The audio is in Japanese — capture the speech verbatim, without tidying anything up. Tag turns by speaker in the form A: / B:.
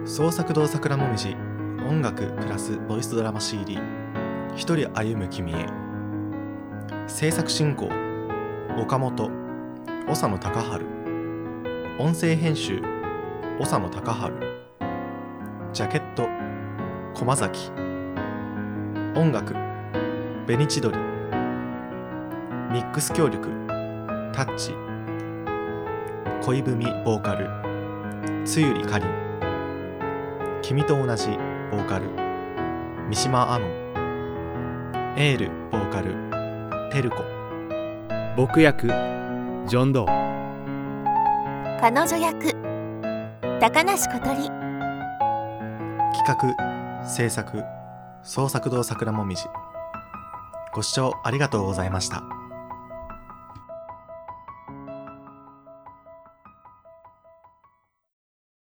A: 創作堂桜もみじ音楽プラスボイスドラマ シーディー 一人歩む君へ。制作進行岡本長野貴春、音声編集長野貴春、ジャケット駒崎、音楽紅千鳥、ミックス協力タッチ、恋文ボーカルつゆりかりん、君と同じボーカル三島あのん、エールボーカルペルコ、
B: 僕役ジョン・ドー、
C: 彼女役高梨小鳥、
A: 企画制作創作堂桜もみじ。ご視聴ありがとうございました。